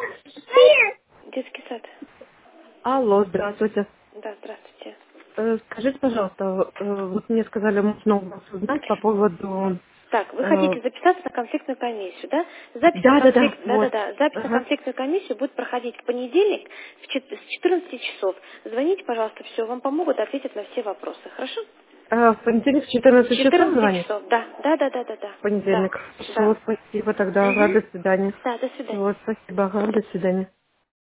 Детский сад. Алло, здравствуйте. Да, здравствуйте. Скажите, пожалуйста, вот мне сказали, можно у вас узнать по поводу... Так, вы э, хотите записаться на конфликтную комиссию, да? Запись на Да-да-да, конфликт, вот. да-да-да, запись на Ага. конфликтную комиссию будет проходить в понедельник с 14 часов. Звоните, пожалуйста, все, вам помогут, ответят на все вопросы, хорошо? В понедельник в С 14 часов 14 звонить? часов, да, да. В понедельник. Да. Все, спасибо тогда. Ага, Угу. до свидания. Да, до свидания. Все, спасибо. Ага, до свидания.